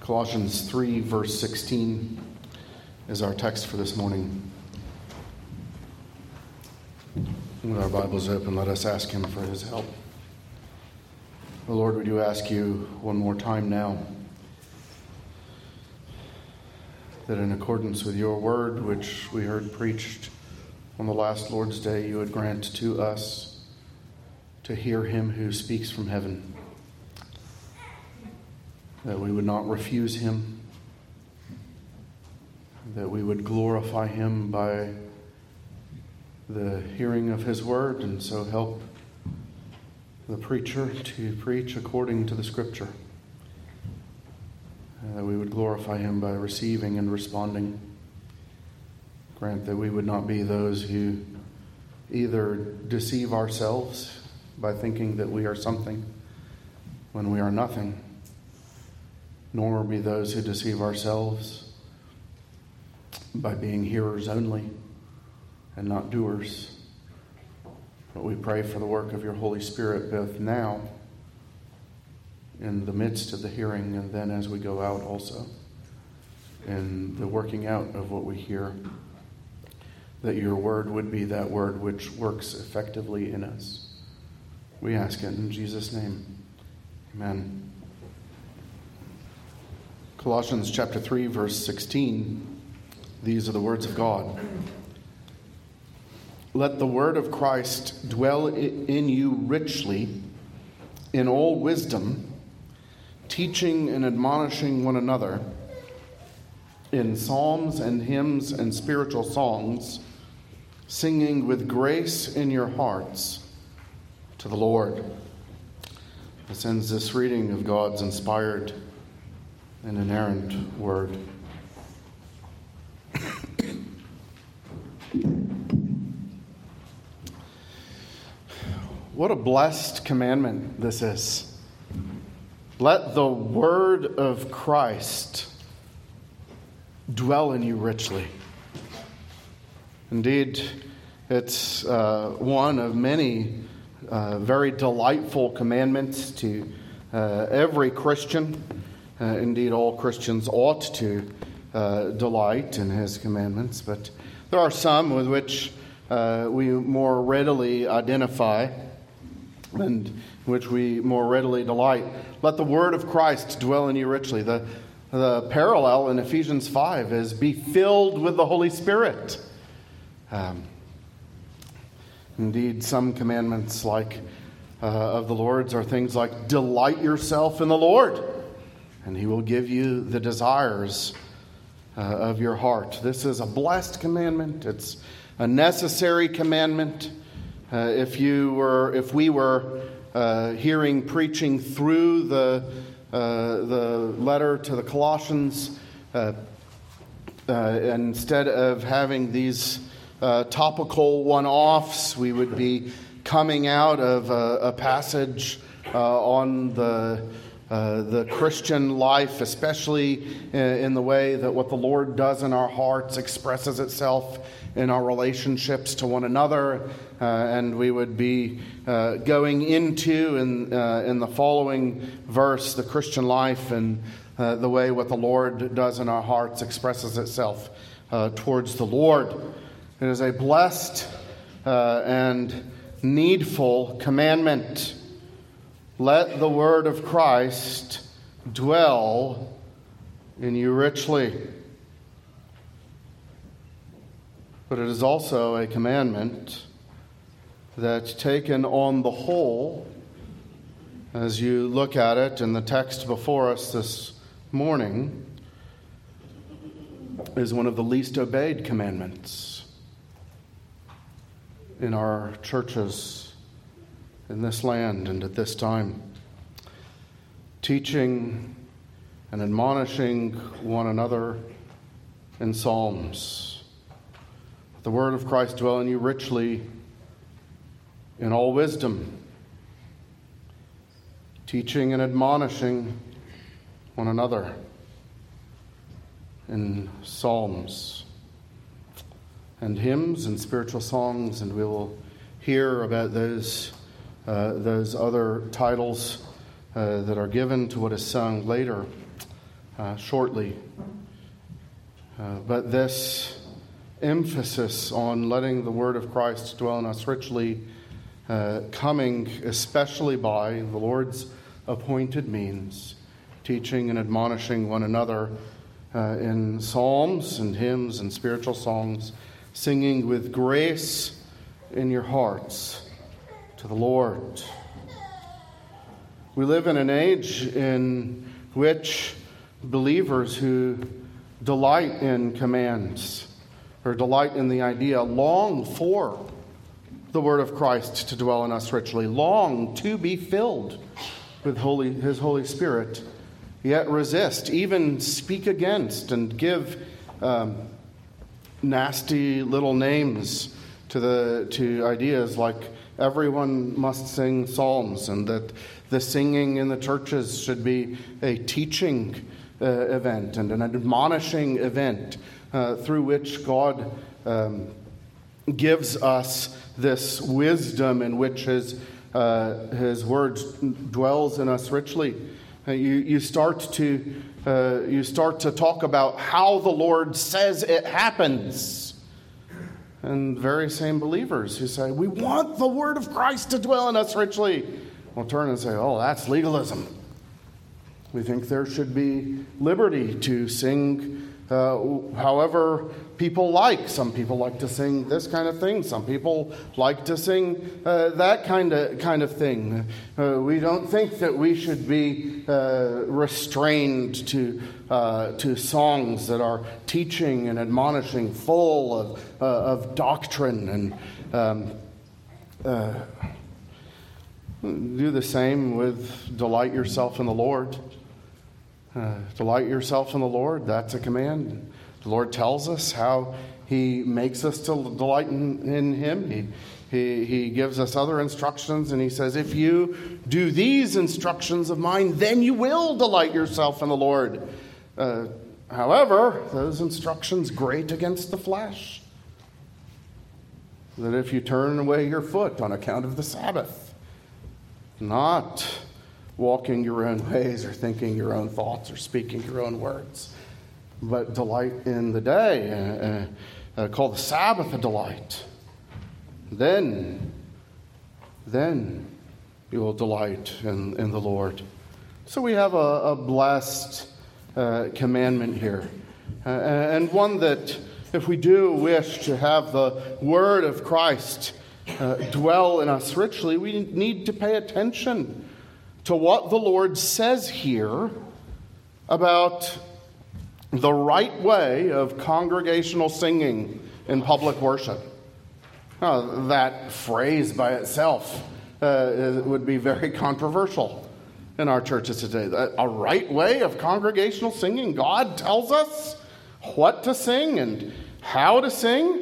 Colossians 3, verse 16 is our text for this morning. With our Bibles open, let us ask him for his help. Oh Lord, we do ask you one more time now that in accordance with your word, which we heard preached on the last Lord's Day, you would grant to us to hear him who speaks from heaven, that we would not refuse him, that we would glorify him by the hearing of his word, and so help the preacher to preach according to the Scripture. That we would glorify him by receiving and responding. Grant that we would not be those who either deceive ourselves by thinking that we are something when we are nothing, nor be those who deceive ourselves by being hearers only and not doers. But we pray for the work of your Holy Spirit both now, in the midst of the hearing, and then as we go out also, in the working out of what we hear, that your word would be that word which works effectively in us. We ask it in Jesus' name. Amen. Colossians chapter 3, verse 16. These are the words of God. Let the word of Christ dwell in you richly in all wisdom, teaching and admonishing one another in psalms and hymns and spiritual songs, singing with grace in your hearts to the Lord. This ends this reading of God's inspired and inerrant word. What a blessed commandment this is. Let the word of Christ dwell in you richly. Indeed, it's one of many very delightful commandments to every Christian. Indeed, all Christians ought to delight in his commandments, but there are some with which we more readily identify and which we more readily delight. Let the word of Christ dwell in you richly. The parallel in Ephesians 5 is be filled with the Holy Spirit. Indeed, some commandments like of the Lord's are things like delight yourself in the Lord, and he will give you the desires of your heart. This is a blessed commandment. It's a necessary commandment. If we were hearing preaching through the letter to the Colossians, instead of having these topical one-offs, we would be coming out of a passage on the Christian life, especially in the way that what the Lord does in our hearts expresses itself in our relationships to one another, and we would be going into in the following verse the Christian life and the way what the Lord does in our hearts expresses itself towards the Lord. It is a blessed and needful commandment. Let the word of Christ dwell in you richly. But it is also a commandment that, taken on the whole, as you look at it in the text before us this morning, is one of the least obeyed commandments in our churches in this land and at this time. Teaching and admonishing one another in psalms. The word of Christ dwell in you richly in all wisdom, teaching and admonishing one another in psalms and hymns and spiritual songs, and we will hear about those other titles that are given to what is sung later. shortly. But this emphasis on letting the Word of Christ dwell in us richly, coming especially by the Lord's appointed means, teaching and admonishing one another in psalms and hymns and spiritual songs, singing with grace in your hearts to the Lord. We live in an age in which believers who delight in commands or delight in the idea long for the Word of Christ to dwell in us richly, long to be filled with His Holy Spirit, yet resist, even speak against, and give nasty little names to ideas like everyone must sing psalms, and that the singing in the churches should be a teaching event and an admonishing event through which God gives us this wisdom in which His Word dwells in us richly. You start to talk about how the Lord says it happens. And very same believers who say, we want the Word of Christ to dwell in us richly, will turn and say, oh, that's legalism. We think there should be liberty to sing however people like. Some people like to sing this kind of thing. Some people like to sing that kind of thing. We don't think that we should be restrained to songs that are teaching and admonishing, full of doctrine, and do the same with delight yourself in the Lord. Delight yourself in the Lord. That's a command. The Lord tells us how He makes us to delight in Him. He gives us other instructions, and He says, if you do these instructions of mine, then you will delight yourself in the Lord. However, those instructions grate against the flesh. That if you turn away your foot on account of the Sabbath, not walking your own ways or thinking your own thoughts or speaking your own words, but delight in the day, call the Sabbath a delight. Then you will delight in the Lord. So we have a blessed commandment here, and one that if we do wish to have the Word of Christ dwell in us richly, we need to pay attention to what the Lord says here about the right way of congregational singing in public worship. That phrase by itself would be very controversial in our churches today. A right way of congregational singing? God tells us what to sing and how to sing?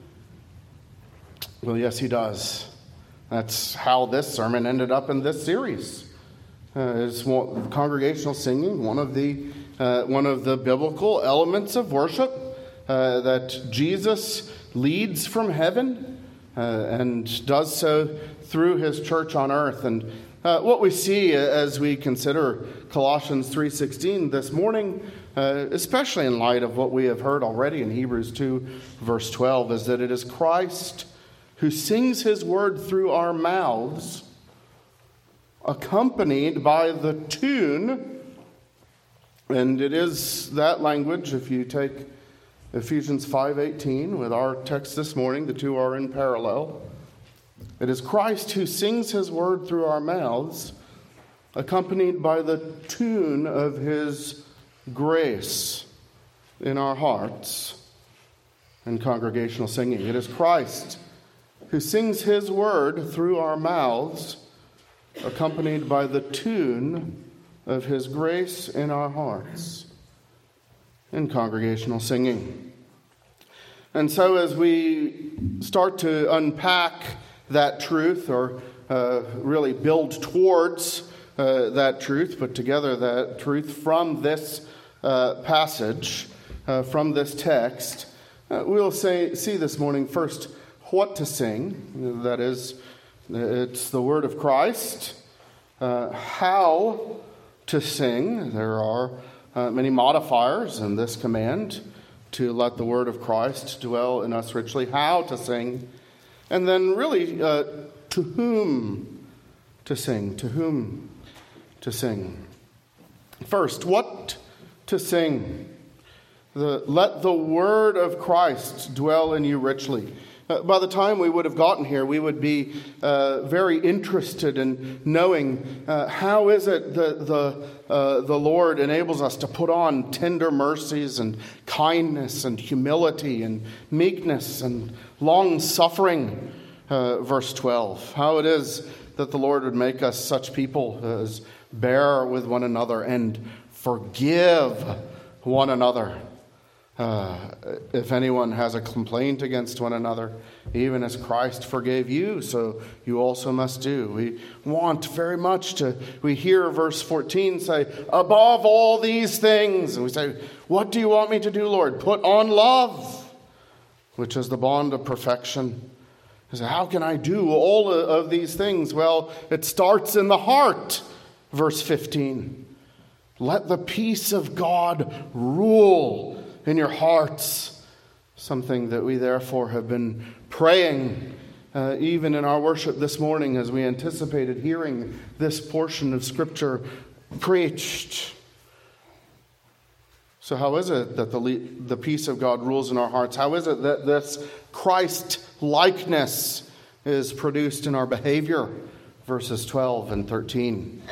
Well, yes, He does. That's how this sermon ended up in this series. Is congregational singing one of the biblical elements of worship that Jesus leads from heaven and does so through His church on earth. And what we see as we consider Colossians 3:16 this morning, especially in light of what we have heard already in Hebrews 2 verse 12, is that it is Christ who sings His word through our mouths, accompanied by the tune. And it is that language, if you take Ephesians 5:18 with our text this morning, the two are in parallel. It is Christ who sings His word through our mouths, accompanied by the tune of His grace in our hearts in congregational singing. It is Christ who sings His word through our mouths, accompanied by the tune of His grace in our hearts in congregational singing. And so as we start to unpack that truth, or really build towards that truth, put together that truth from this passage, from this text, we'll see this morning first what to sing. That is, it's the word of Christ. How to sing. There are many modifiers in this command to let the word of Christ dwell in us richly, how to sing, and then really to whom to sing, to whom to sing. First, what to sing? Let the word of Christ dwell in you richly. By the time we would have gotten here, we would be very interested in knowing how is it that the Lord enables us to put on tender mercies and kindness and humility and meekness and long-suffering. Verse 12, how it is that the Lord would make us such people as bear with one another and forgive one another. If anyone has a complaint against one another, even as Christ forgave you, so you also must do. We want very much we hear verse 14 say, above all these things. And we say, what do you want me to do, Lord? Put on love, which is the bond of perfection. I say, how can I do all of these things? Well, it starts in the heart. Verse 15, let the peace of God rule in your hearts, something that we therefore have been praying even in our worship this morning as we anticipated hearing this portion of Scripture preached. So how is it that the peace of God rules in our hearts? How is it that this Christ-likeness is produced in our behavior? Verses 12 and 13.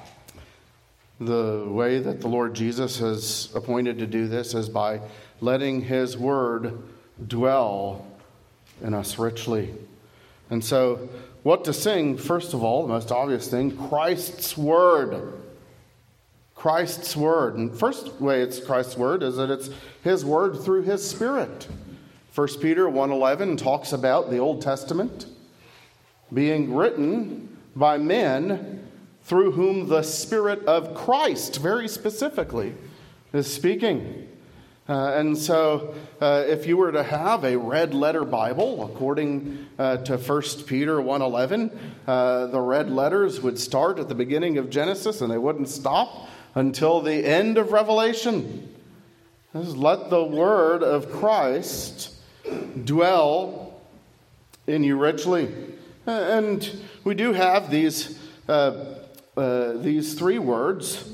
The way that the Lord Jesus has appointed to do this is by letting his word dwell in us richly. And so, what to sing? First of all, the most obvious thing, Christ's word. Christ's word. And first way it's Christ's word is that it's his word through his Spirit. 1 Peter 1:11 talks about the Old Testament being written by men through whom the Spirit of Christ, very specifically, is speaking. And so if you were to have a red letter Bible, according to 1 Peter 1:11, the red letters would start at the beginning of Genesis and they wouldn't stop until the end of Revelation. Let the word of Christ dwell in you richly. And we do have these three words,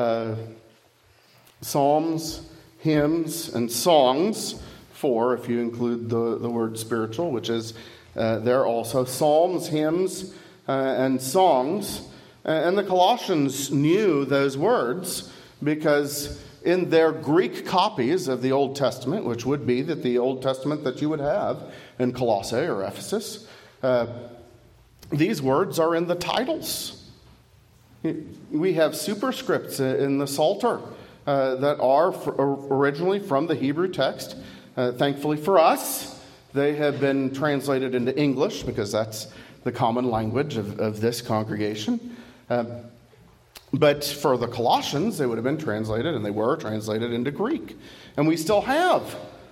psalms, hymns, and songs, four if you include the word spiritual, which is there also. Psalms, hymns, and songs. And the Colossians knew those words because in their Greek copies of the Old Testament, which would be the Old Testament that you would have in Colossae or Ephesus, these words are in the titles. We have superscripts in the Psalter that are originally from the Hebrew text. Thankfully for us, they have been translated into English because that's the common language of this congregation. But for the Colossians, they would have been translated, and they were translated into Greek. And we still have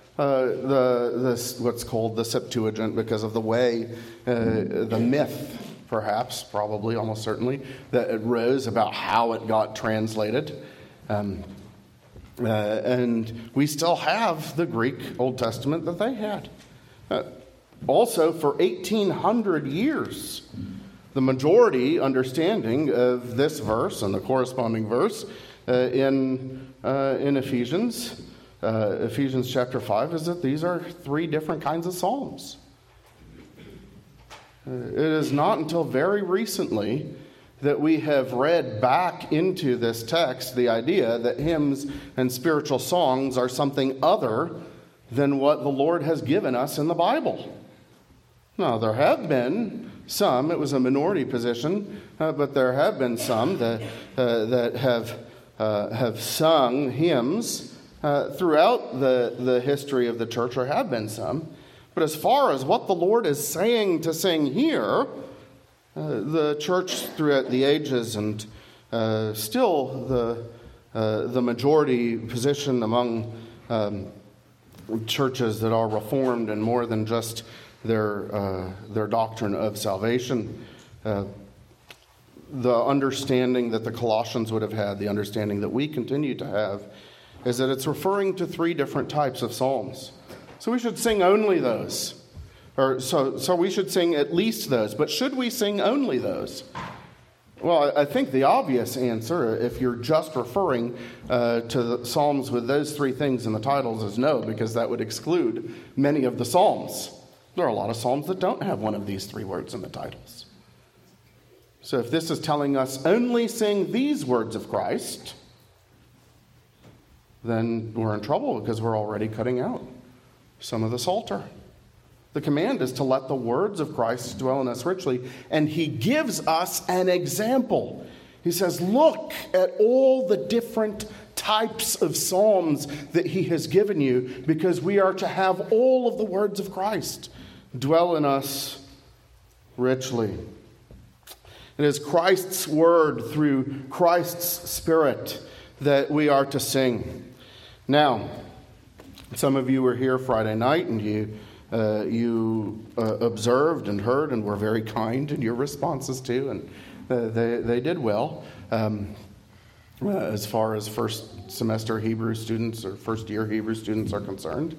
what's called the Septuagint because of the way, the myth, perhaps, probably, almost certainly, that it rose about how it got translated. And we still have the Greek Old Testament that they had. Also, for 1,800 years, the majority understanding of this verse and the corresponding verse in Ephesians, Ephesians chapter 5, is that these are three different kinds of psalms. It is not until very recently that we have read back into this text the idea that hymns and spiritual songs are something other than what the Lord has given us in the Bible. Now, there have been some, it was a minority position, but there have been some that have sung hymns throughout the history of the church. There have been some. But as far as what the Lord is saying to sing here, the church throughout the ages and still the majority position among churches that are reformed and more than just their doctrine of salvation. the understanding that the Colossians would have had, the understanding that we continue to have, is that it's referring to three different types of psalms. So we should sing only those. So we should sing at least those. But should we sing only those? Well, I think the obvious answer, if you're just referring to the psalms with those three things in the titles, is no, because that would exclude many of the psalms. There are a lot of psalms that don't have one of these three words in the titles. So if this is telling us only sing these words of Christ, then we're in trouble because we're already cutting out some of the Psalter. The command is to let the words of Christ dwell in us richly, and he gives us an example. He says, look at all the different types of psalms that he has given you, because we are to have all of the words of Christ dwell in us richly. It is Christ's word through Christ's Spirit that we are to sing. Now, some of you were here Friday night and you observed and heard and were very kind in your responses too, and they did well as far as first semester Hebrew students or first year Hebrew students are concerned.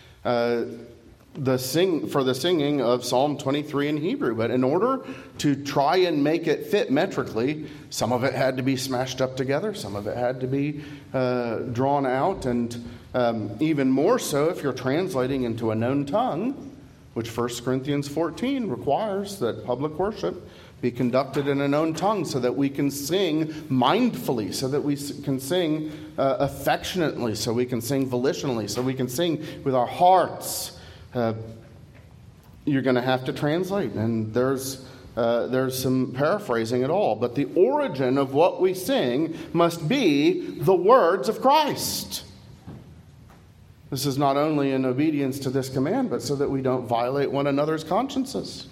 For the singing of Psalm 23 in Hebrew. But in order to try and make it fit metrically, some of it had to be smashed up together, some of it had to be drawn out, and even more so if you're translating into a known tongue, which 1 Corinthians 14 requires that public worship be conducted in a known tongue so that we can sing mindfully, so that we can sing affectionately, so we can sing volitionally, so we can sing with our hearts. You're going to have to translate, and there's some paraphrasing at all. But the origin of what we sing must be the words of Christ. This is not only in obedience to this command, but so that we don't violate one another's consciences.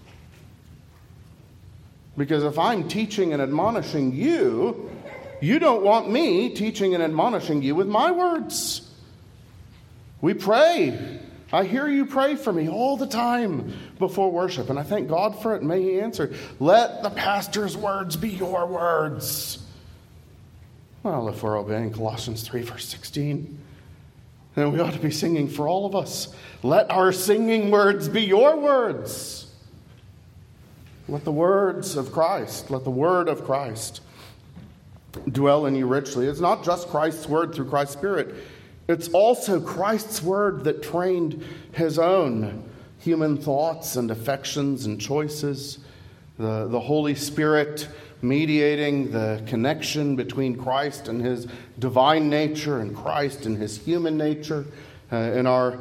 Because if I'm teaching and admonishing you, you don't want me teaching and admonishing you with my words. We pray. I hear you pray for me all the time before worship, and I thank God for it. May he answer. Let the pastor's words be your words. Well, if we're obeying Colossians 3, verse 16, then we ought to be singing for all of us. Let our singing words be your words. Let the words of Christ, let the word of Christ dwell in you richly. It's not just Christ's word through Christ's Spirit. It's also Christ's word that trained his own human thoughts and affections and choices. The Holy Spirit mediating the connection between Christ and his divine nature and Christ and his human nature. In our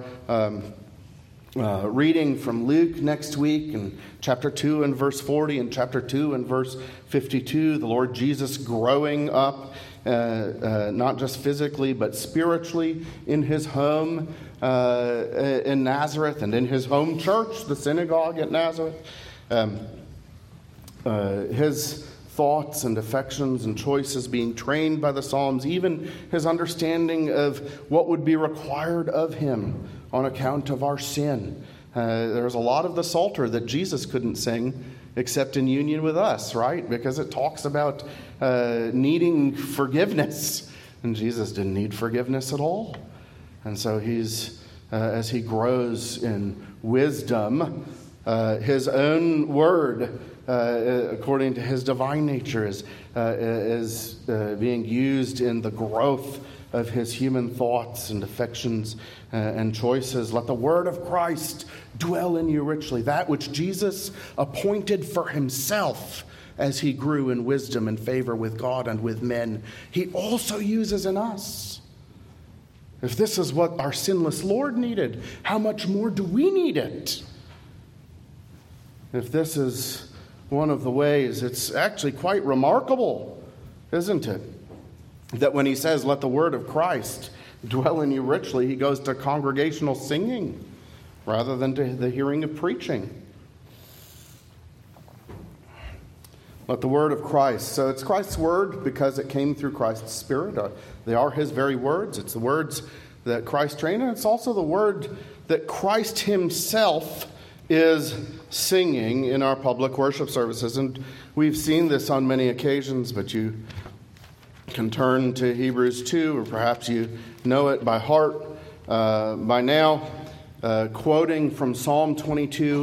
reading from Luke next week in chapter 2 and verse 40 and chapter 2 and verse 52, the Lord Jesus growing up not just physically but spiritually in his home in Nazareth and in his home church, the synagogue at Nazareth. His thoughts and affections and choices being trained by the Psalms, even his understanding of what would be required of him on account of our sin. There's a lot of the Psalter that Jesus couldn't sing except in union with us, right? Because it talks about needing forgiveness. And Jesus didn't need forgiveness at all. And so he's, as he grows in wisdom, his own word, according to his divine nature, is being used in the growth of his human thoughts and affections and choices. Let the word of Christ dwell in you richly, that which Jesus appointed for himself as he grew in wisdom and favor with God and with men, he also uses in us. If this is what our sinless Lord needed, how much more do we need it? If this is one of the ways, it's actually quite remarkable, isn't it? That when he says, let the word of Christ dwell in you richly, he goes to congregational singing rather than to the hearing of preaching. Let the word of Christ. So it's Christ's word because it came through Christ's Spirit. They are his very words. It's the words that Christ trained, and it's also the word that Christ himself is singing in our public worship services. And we've seen this on many occasions, but you can turn to Hebrews 2, or perhaps you know it by heart by now, quoting from Psalm 22,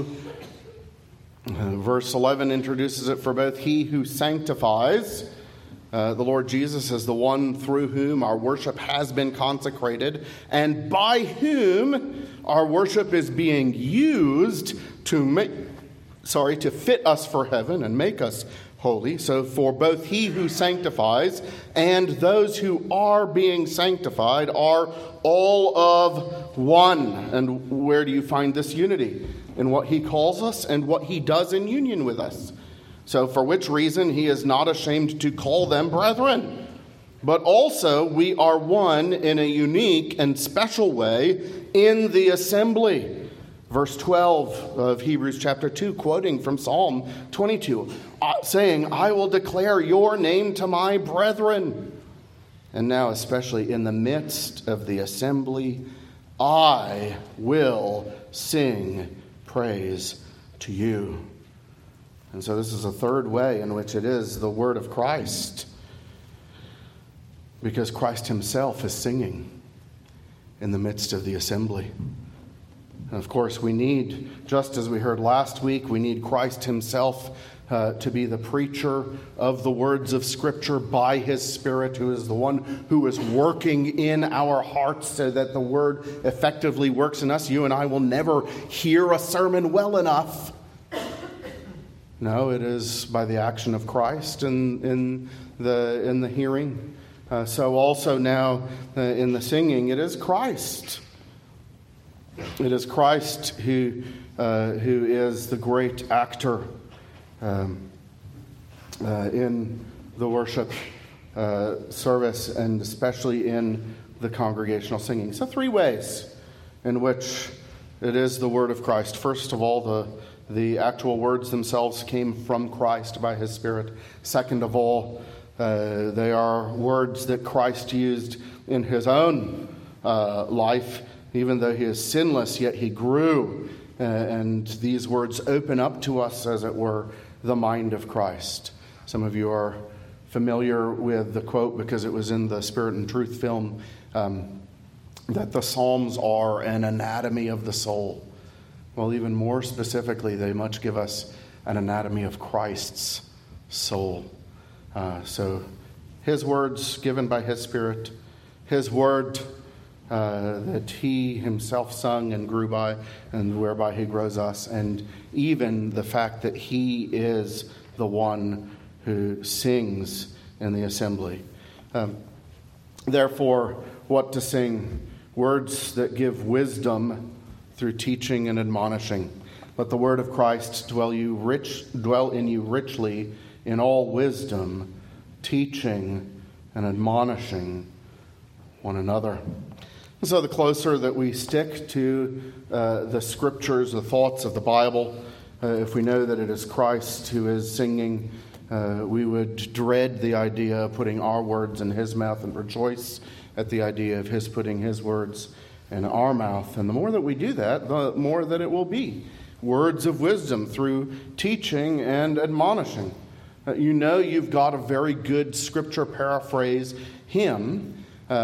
verse 11 introduces it. For both he who sanctifies, the Lord Jesus is the one through whom our worship has been consecrated, and by whom our worship is being used to fit us for heaven and make us holy. So for both he who sanctifies and those who are being sanctified are all of one. And where do you find this unity? In what he calls us and what he does in union with us. So for which reason he is not ashamed to call them brethren. But also we are one in a unique and special way in the assembly. Verse 12 of Hebrews chapter 2, quoting from Psalm 22, saying, I will declare your name to my brethren. And now, especially in the midst of the assembly, I will sing praise to you. And so this is a third way in which it is the word of Christ, because Christ himself is singing in the midst of the assembly. And of course, we need, just as we heard last week, we need Christ himself to be the preacher of the words of Scripture by his Spirit, who is the one who is working in our hearts so that the word effectively works in us. You and I will never hear a sermon well enough. No, it is by the action of Christ in the hearing. So also now in the singing, it is Christ. It is Christ who is the great actor in the worship service, and especially in the congregational singing. So three ways in which it is the word of Christ. First of all, the actual words themselves came from Christ by his Spirit. Second of all, they are words that Christ used in his own life. Even though he is sinless, yet he grew. And these words open up to us, as it were, the mind of Christ. Some of you are familiar with the quote because it was in the Spirit and Truth film, that the Psalms are an anatomy of the soul. Well, even more specifically, they much give us an anatomy of Christ's soul. So his words given by his Spirit, his word that he himself sung and grew by, and whereby he grows us, and even the fact that he is the one who sings in the assembly. Therefore, what to sing? Words that give wisdom through teaching and admonishing. Let the word of Christ dwell in you richly in all wisdom, teaching and admonishing one another. And so the closer that we stick to the scriptures, the thoughts of the Bible, if we know that it is Christ who is singing, we would dread the idea of putting our words in his mouth and rejoice at the idea of his putting his words in our mouth. And the more that we do that, the more that it will be words of wisdom through teaching and admonishing. You know you've got a very good scripture paraphrase hymn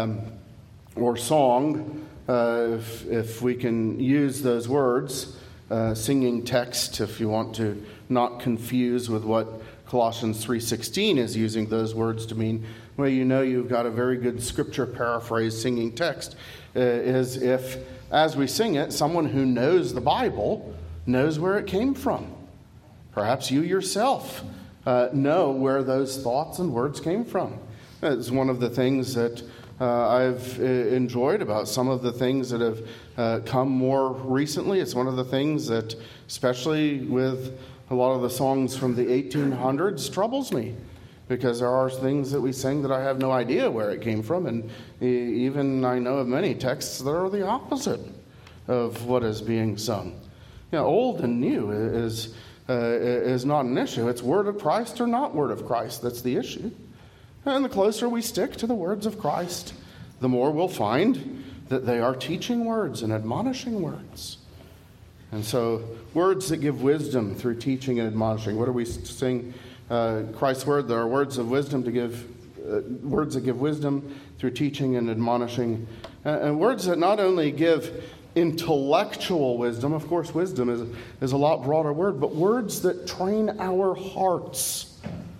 or song, if we can use those words, singing text, if you want to not confuse with what Colossians 3:16 is using those words to mean. Well, you know you've got a very good scripture paraphrase singing text, is if, as we sing it, someone who knows the Bible knows where it came from. Perhaps you yourself know where those thoughts and words came from. It's one of the things that I've enjoyed about some of the things that have come more recently. It's one of the things that, especially with a lot of the songs from the 1800s, troubles me, because there are things that we sing that I have no idea where it came from, and even I know of many texts that are the opposite of what is being sung. You know, old and new is not an issue. It's word of Christ or not word of Christ that's the issue. And the closer we stick to the words of Christ, the more we'll find that they are teaching words and admonishing words. And so, words that give wisdom through teaching and admonishing. What do we sing? Christ's word. There are words of wisdom to give, words that give wisdom through teaching and admonishing, and words that not only give intellectual wisdom. Of course, wisdom is a lot broader word, but words that train our hearts.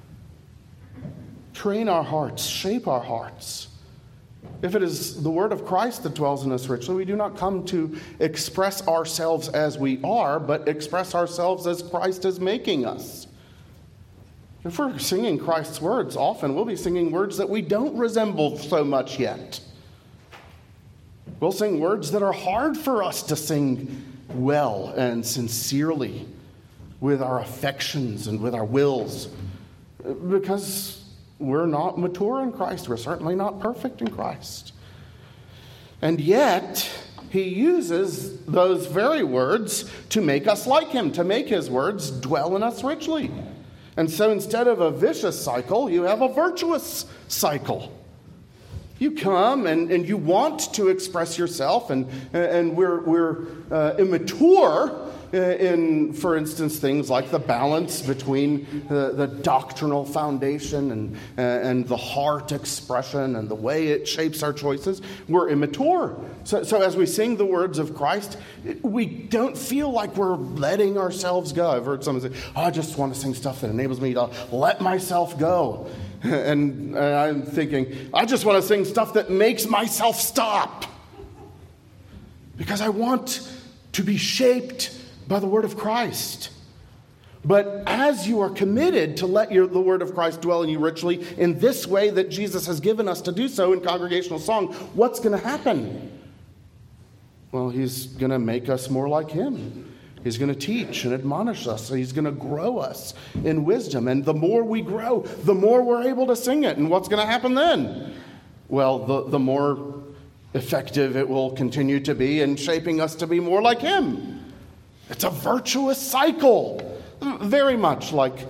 Train our hearts, shape our hearts. If it is the word of Christ that dwells in us richly, we do not come to express ourselves as we are, but express ourselves as Christ is making us. If we're singing Christ's words, often we'll be singing words that we don't resemble so much yet. We'll sing words that are hard for us to sing well and sincerely with our affections and with our wills, because we're not mature in Christ. We're certainly not perfect in Christ. And yet, he uses those very words to make us like him, to make his words dwell in us richly. And so instead of a vicious cycle, you have a virtuous cycle. You come and you want to express yourself, and we're immature in, for instance, things like the balance between the doctrinal foundation and the heart expression and the way it shapes our choices. We're immature. So as we sing the words of Christ, we don't feel like we're letting ourselves go. I've heard someone say, I just want to sing stuff that enables me to let myself go. And I'm thinking, I just want to sing stuff that makes myself stop. Because I want to be shaped by the word of Christ. But as you are committed to let the word of Christ dwell in you richly in this way that Jesus has given us to do so in congregational song, what's going to happen? Well, he's going to make us more like him. He's going to teach and admonish us. He's going to grow us in wisdom. And the more we grow, the more we're able to sing it. And what's going to happen then? Well, the more effective it will continue to be in shaping us to be more like him. It's a virtuous cycle. Very much like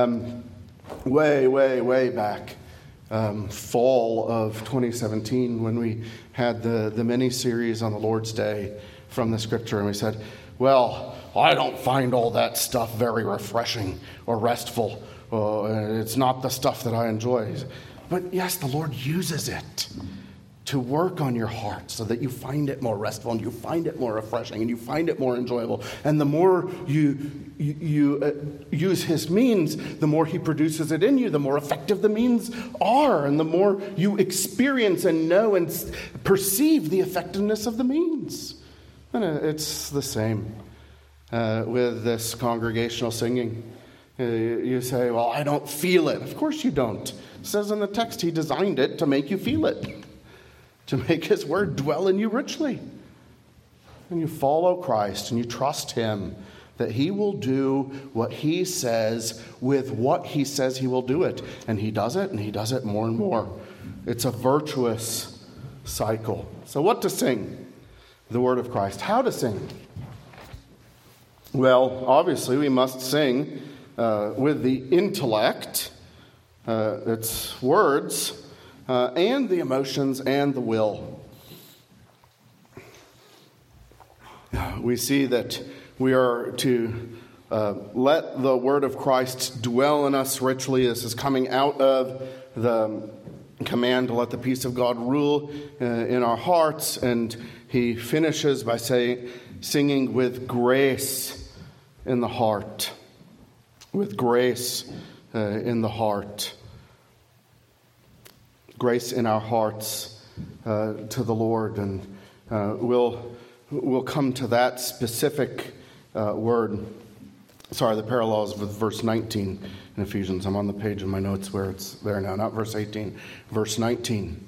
way back, fall of 2017, when we had the mini-series on the Lord's Day from the Scripture. And we said, well, I don't find all that stuff very refreshing or restful. It's not the stuff that I enjoy. But yes, the Lord uses it to work on your heart so that you find it more restful and you find it more refreshing and you find it more enjoyable. And the more you use his means, the more he produces it in you, the more effective the means are, and the more you experience and know and perceive the effectiveness of the means. And it's the same with this congregational singing. You say, well, I don't feel it. Of course you don't. It says in the text, he designed it to make you feel it, to make his word dwell in you richly. And you follow Christ and you trust him that he will do what he says with what he says he will do it. And he does it, and he does it more and more. It's a virtuous cycle. So what to sing? The word of Christ. How to sing? Well, obviously we must sing with the intellect, its words, and the emotions and the will. We see that we are to let the word of Christ dwell in us richly. This is coming out of the command to let the peace of God rule in our hearts. And he finishes by singing with grace in the heart. With grace in the heart. Grace in our hearts to the Lord. And we'll come to that specific word. Sorry, the parallels with verse 19 in Ephesians. I'm on the page in my notes where it's there now, not verse 18. Verse 19.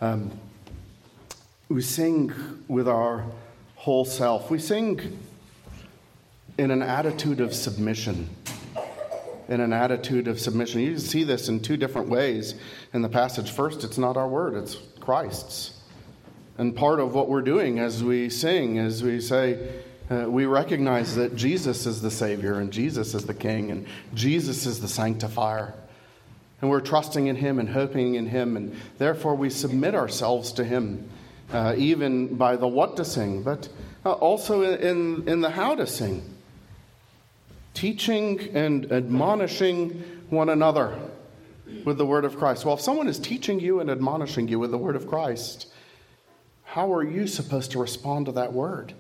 We sing with our whole self. We sing in an attitude of submission. In an attitude of submission. You see this in two different ways in the passage. First, it's not our word, it's Christ's. And part of what we're doing as we sing is we say, we recognize that Jesus is the Savior and Jesus is the King and Jesus is the Sanctifier. And we're trusting in him and hoping in him, and therefore we submit ourselves to him, even by the what to sing. But Also in the how to sing. Teaching and admonishing one another with the word of Christ. Well, if someone is teaching you and admonishing you with the word of Christ, how are you supposed to respond to that word?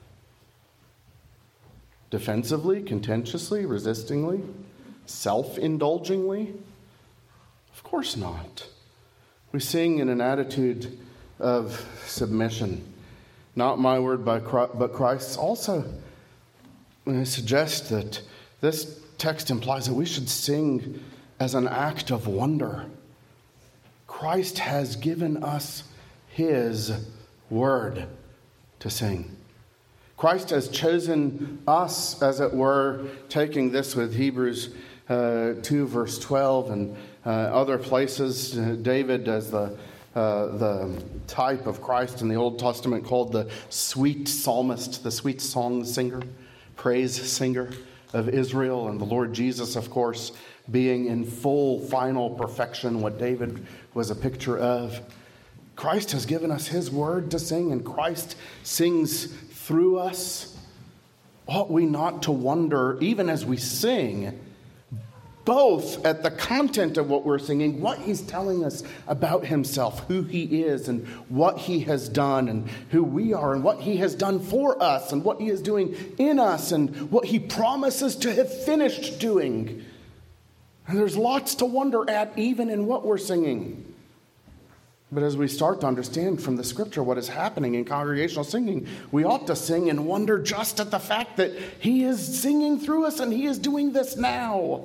Defensively, contentiously, resistingly, self-indulgingly? Of course not. We sing in an attitude of submission. Not my word, but Christ's. Also, I suggest that this text implies that we should sing as an act of wonder. Christ has given us his word to sing. Christ has chosen us, as it were, taking this with Hebrews 2 verse 12 and other places. David, as the type of Christ in the Old Testament, called the sweet psalmist, the sweet song singer, praise singer of Israel, and the Lord Jesus, of course, being in full, final perfection, what David was a picture of. Christ has given us his word to sing, and Christ sings through us. Ought we not to wonder, even as we sing, both at the content of what we're singing, what he's telling us about himself, who he is, and what he has done, and who we are, and what he has done for us, and what he is doing in us, and what he promises to have finished doing. And there's lots to wonder at, even in what we're singing. But as we start to understand from the scripture what is happening in congregational singing, we ought to sing and wonder just at the fact that he is singing through us, and he is doing this now.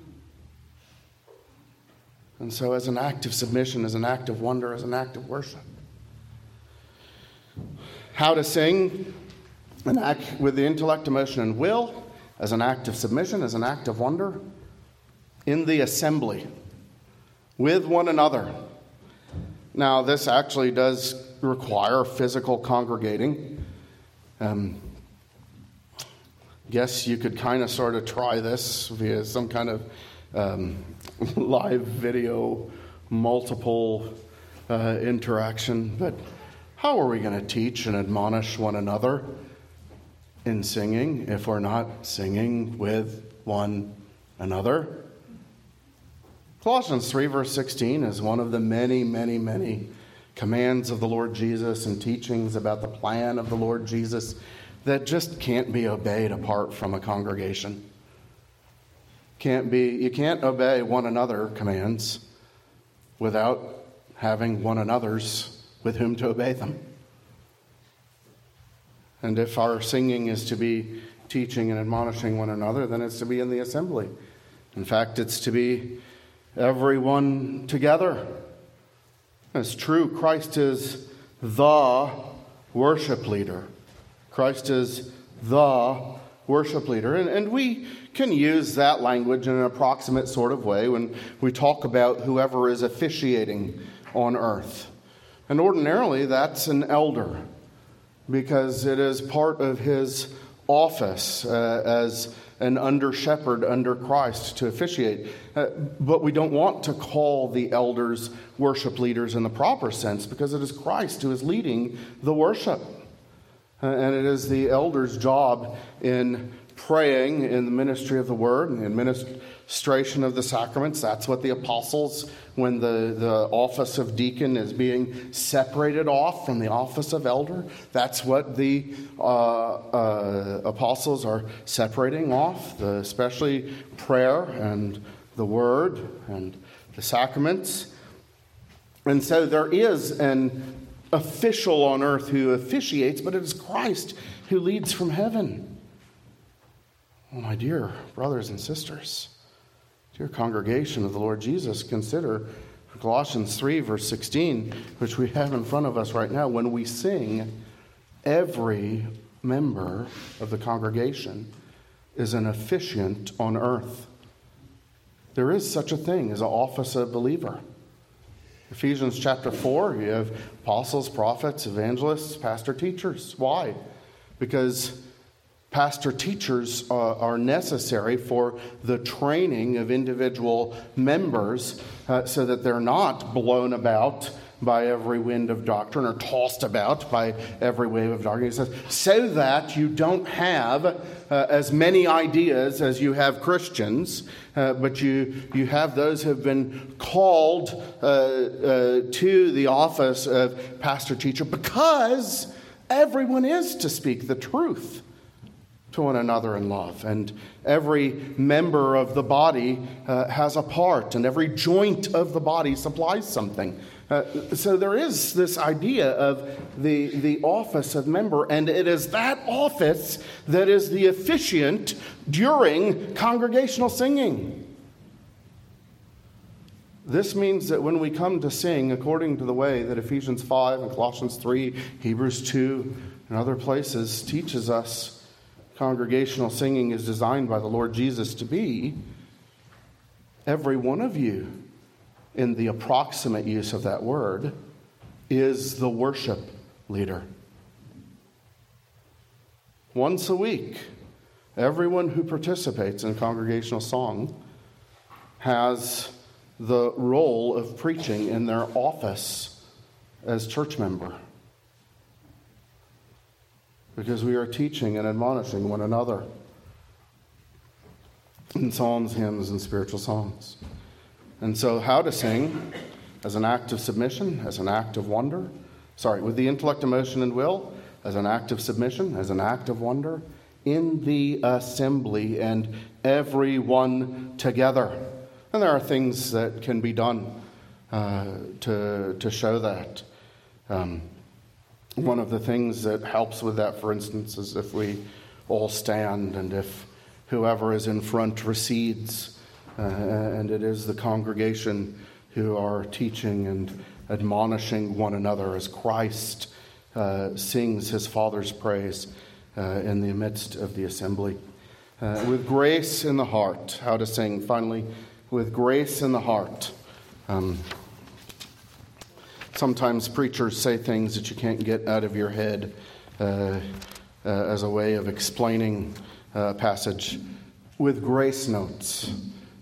And so as an act of submission, as an act of wonder, as an act of worship. How to sing, an act with the intellect, emotion, and will, as an act of submission, as an act of wonder, in the assembly, with one another. Now, this actually does require physical congregating. Guess you could kind of sort of try this via some kind of live video, multiple interaction. But how are we going to teach and admonish one another in singing if we're not singing with one another? Colossians 3 verse 16 is one of the many, many, many commands of the Lord Jesus and teachings about the plan of the Lord Jesus that just can't be obeyed apart from a congregation. You can't obey one another commands without having one another's with whom to obey them. And if our singing is to be teaching and admonishing one another, then it's to be in the assembly. In fact, it's to be everyone together. It's true, Christ is the worship leader. Christ is the worship leader. And we can use that language in an approximate sort of way when we talk about whoever is officiating on earth. And ordinarily, that's an elder, because it is part of his office as an under-shepherd under Christ to officiate. But we don't want to call the elders worship leaders in the proper sense, because it is Christ who is leading the worship. And it is the elder's job in praying in the ministry of the word and administration of the sacraments. That's what the apostles, when the office of deacon is being separated off from the office of elder, that's what the apostles are separating off, especially prayer and the word and the sacraments. And so there is an official on earth who officiates, but it is Christ who leads from heaven. Oh, my dear brothers and sisters, dear congregation of the Lord Jesus, consider Colossians 3, verse 16, which we have in front of us right now. When we sing, every member of the congregation is an officiant on earth. There is such a thing as an office of believer. Ephesians chapter 4, you have apostles, prophets, evangelists, pastor, teachers. Why? Because pastor teachers are necessary for the training of individual members so that they're not blown about by every wind of doctrine, or tossed about by every wave of doctrine. He says, so that you don't have as many ideas as you have Christians, but you have those who have been called to the office of pastor teacher, because everyone is to speak the truth to one another in love. And every member of the body has a part, and every joint of the body supplies something. So there is this idea of the office of member, and it is that office that is the officiant during congregational singing. This means that when we come to sing according to the way that Ephesians 5 and Colossians 3, Hebrews 2, and other places teaches us congregational singing is designed by the Lord Jesus to be, every one of you, in the approximate use of that word, is the worship leader. Once a week, everyone who participates in congregational song has the role of preaching in their office as church member, because we are teaching and admonishing one another in psalms, hymns, and spiritual songs. And so how to sing as an act of submission, as an act of wonder, with the intellect, emotion, and will, as an act of submission, as an act of wonder, in the assembly, and everyone together. And there are things that can be done to show that. One of the things that helps with that, for instance, is if we all stand, and if whoever is in front recedes, and it is the congregation who are teaching and admonishing one another as Christ sings his Father's praise in the midst of the assembly. With grace in the heart, how to sing, finally, with grace in the heart. Sometimes preachers say things that you can't get out of your head as a way of explaining a passage. With grace notes,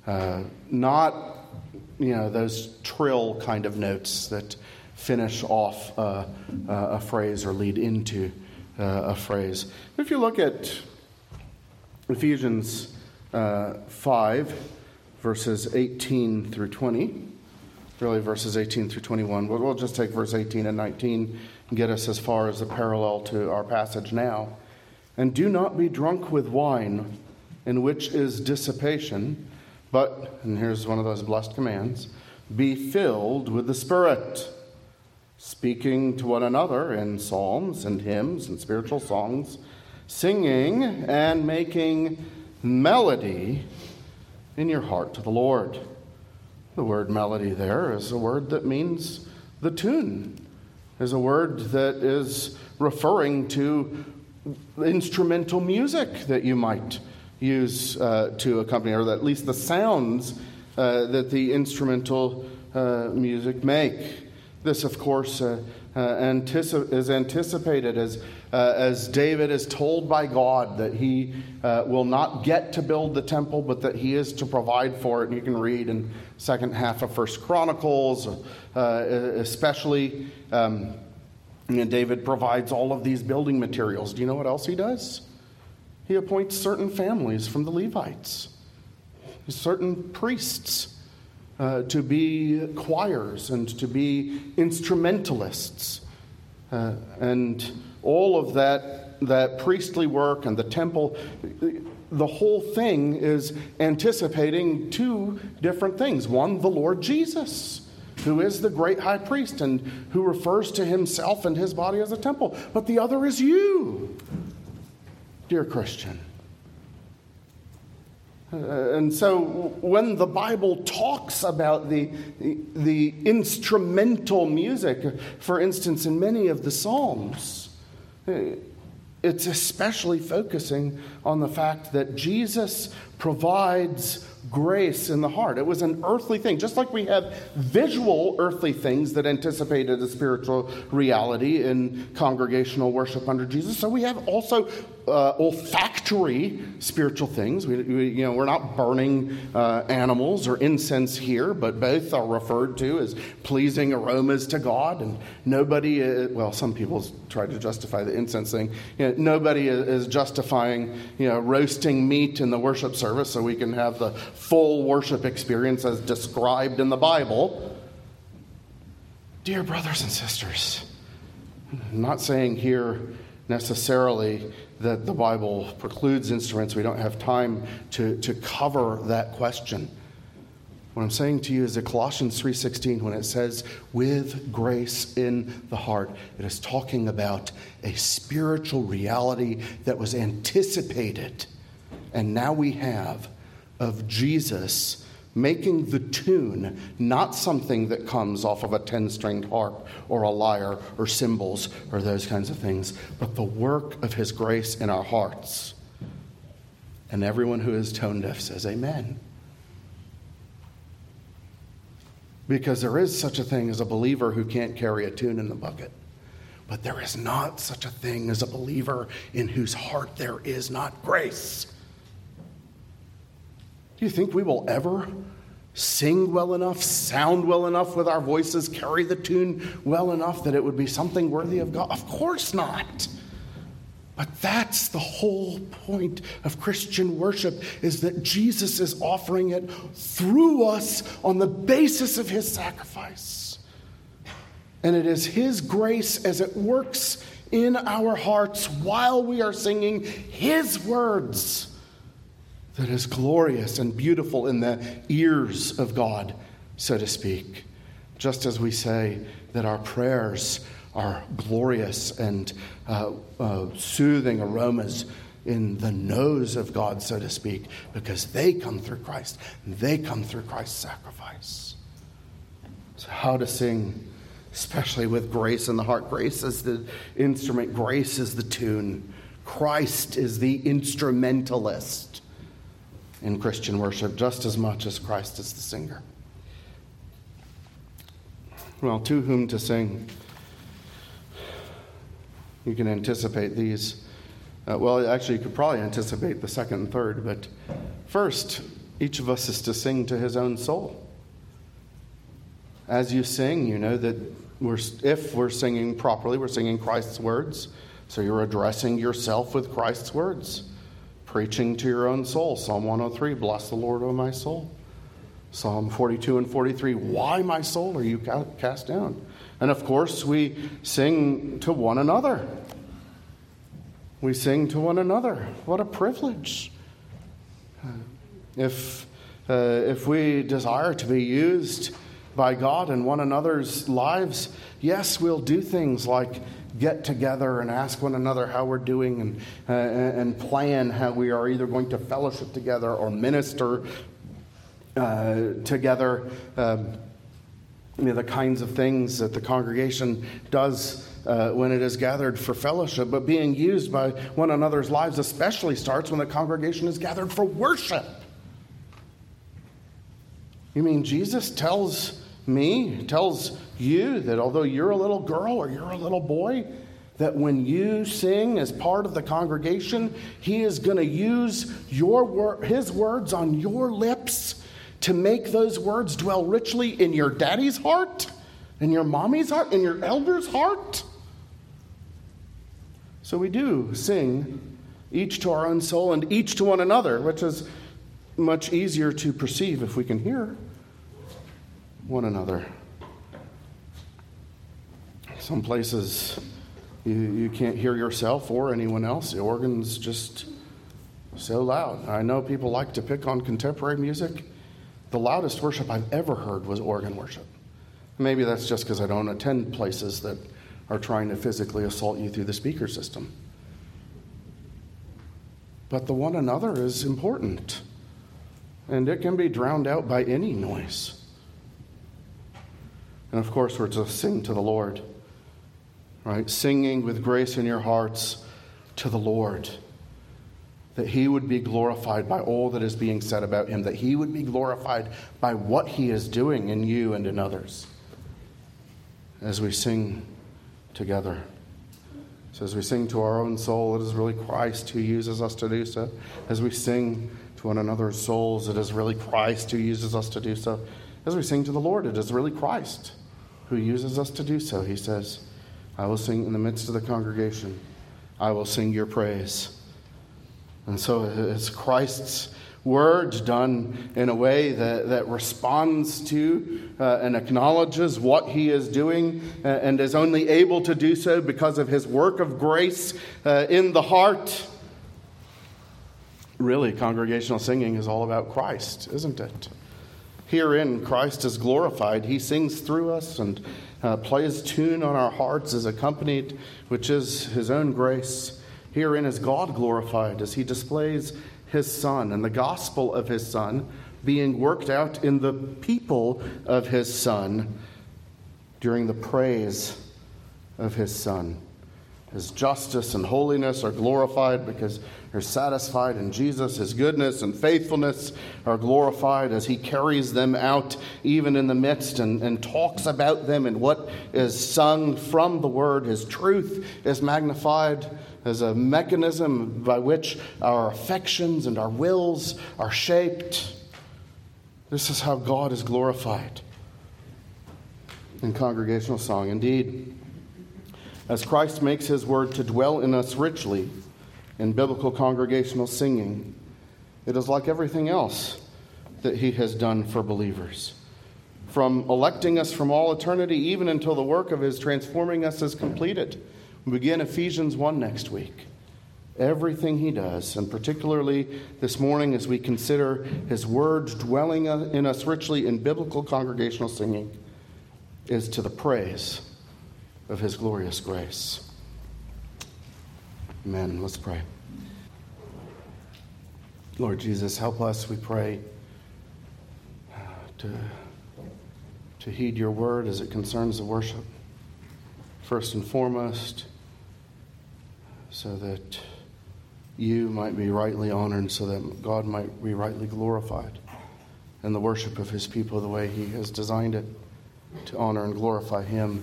not those trill kind of notes that finish off a phrase or lead into a phrase. If you look at Ephesians 5, verses 18 through 20, really verses 18 through 21. We'll just take verse 18 and 19 and get us as far as a parallel to our passage now. And do not be drunk with wine, in which is dissipation, but, and here's one of those blessed commands, be filled with the Spirit, speaking to one another in psalms and hymns and spiritual songs, singing and making melody in your heart to the Lord. The word melody there is a word that means the tune, is a word that is referring to instrumental music that you might use to accompany, or at least the sounds that the instrumental music make. This, of course, is anticipated as David is told by God that he will not get to build the temple, but that he is to provide for it. And you can read in second half of 1 Chronicles, especially, David provides all of these building materials. Do you know what else he does? He appoints certain families from the Levites, certain priests, to be choirs and to be instrumentalists. And all of that priestly work and the temple, the whole thing is anticipating two different things. One, the Lord Jesus, who is the great high priest and who refers to himself and his body as a temple. But the other is you, dear Christian. And so when the Bible talks about the instrumental music, for instance, in many of the Psalms, it's especially focusing on the fact that Jesus provides grace in the heart. It was an earthly thing. Just like we have visual earthly things that anticipated a spiritual reality in congregational worship under Jesus, so we have also olfactory spiritual things. We're not burning animals or incense here, but both are referred to as pleasing aromas to God. And nobody, some people try to justify the incense thing. Nobody is justifying, roasting meat in the worship service so we can have the full worship experience as described in the Bible. Dear brothers and sisters, I'm not saying here necessarily that the Bible precludes instruments. We don't have time to cover that question. What I'm saying to you is that Colossians 3:16, when it says, with grace in the heart, it is talking about a spiritual reality that was anticipated, and now we have, of Jesus making the tune not something that comes off of a 10-stringed harp or a lyre or cymbals or those kinds of things, but the work of his grace in our hearts. And everyone who is tone deaf says amen. Because there is such a thing as a believer who can't carry a tune in the bucket. But there is not such a thing as a believer in whose heart there is not grace. Do you think we will ever sing well enough, sound well enough with our voices, carry the tune well enough that it would be something worthy of God? Of course not. But that's the whole point of Christian worship, is that Jesus is offering it through us on the basis of his sacrifice. And it is his grace as it works in our hearts while we are singing his words that is glorious and beautiful in the ears of God, so to speak. Just as we say that our prayers are glorious and soothing aromas in the nose of God, so to speak, because they come through Christ. And they come through Christ's sacrifice. So how to sing, especially with grace in the heart. Grace is the instrument. Grace is the tune. Christ is the instrumentalist in Christian worship, just as much as Christ is the singer. Well, to whom to sing? You can anticipate these. Actually, you could probably anticipate the second and third, but first, each of us is to sing to his own soul. As you sing, you know that if we're singing properly, we're singing Christ's words, so you're addressing yourself with Christ's words. Preaching to your own soul. Psalm 103, bless the Lord, O my soul. Psalm 42 and 43, why, my soul, are you cast down? And of course, we sing to one another. We sing to one another. What a privilege. If we desire to be used by God in one another's lives, yes, we'll do things like get together and ask one another how we're doing and plan how we are either going to fellowship together or minister together. The kinds of things that the congregation does when it is gathered for fellowship. But being used by one another's lives especially starts when the congregation is gathered for worship. You mean Jesus tells you that although you're a little girl or you're a little boy, that when you sing as part of the congregation, he is going to use his words on your lips to make those words dwell richly in your daddy's heart, in your mommy's heart, in your elder's heart. So we do sing each to our own soul and each to one another, which is much easier to perceive if we can hear one another. Some places you can't hear yourself or anyone else. The organ's just so loud. I know people like to pick on contemporary music. The loudest worship I've ever heard was organ worship. Maybe that's just because I don't attend places that are trying to physically assault you through the speaker system. But the one another is important, and it can be drowned out by any noise. And of course, we're to sing to the Lord, right? Singing with grace in your hearts to the Lord. that he would be glorified by all that is being said about him, that he would be glorified by what he is doing in you and in others. As we sing together. So as we sing to our own soul, it is really Christ who uses us to do so. As we sing to one another's souls, it is really Christ who uses us to do so. As we sing to the Lord, it is really Christ who uses us to do so. He says, I will sing in the midst of the congregation. I will sing your praise. And so it's Christ's word done in a way that responds to and acknowledges what he is doing and is only able to do so because of his work of grace in the heart. Really, congregational singing is all about Christ, isn't it? Herein, Christ is glorified. He sings through us and plays tune on our hearts as accompanied, which is his own grace. Herein is God glorified as he displays his Son and the gospel of his Son being worked out in the people of his Son during the praise of his Son. His justice and holiness are glorified because they're satisfied in Jesus. His goodness and faithfulness are glorified as he carries them out even in the midst and talks about them and what is sung from the word. His truth is magnified as a mechanism by which our affections and our wills are shaped. This is how God is glorified in congregational song. Indeed, as Christ makes his word to dwell in us richly in biblical congregational singing, it is like everything else that he has done for believers. From electing us from all eternity, even until the work of his transforming us is completed. We begin Ephesians 1 next week. Everything he does, and particularly this morning as we consider his words dwelling in us richly in biblical congregational singing, is to the praise of his glorious grace. Amen. Let's pray. Lord Jesus, help us, we pray, to heed your word as it concerns the worship. First and foremost, so that you might be rightly honored, so that God might be rightly glorified in the worship of his people the way he has designed it to honor and glorify him.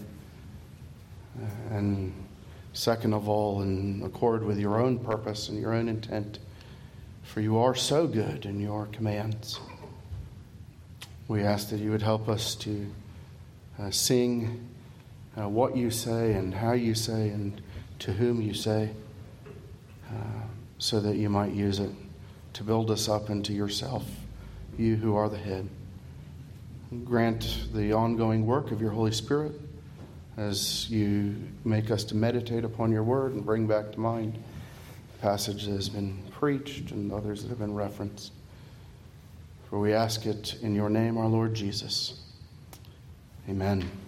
And second of all, in accord with your own purpose and your own intent, for you are so good in your commands. We ask that you would help us to sing what you say and how you say and to whom you say, so that you might use it to build us up into yourself, you who are the head. Grant the ongoing work of your Holy Spirit as you make us to meditate upon your word and bring back to mind the passage that has been preached and others that have been referenced. For we ask it in your name, our Lord Jesus. Amen.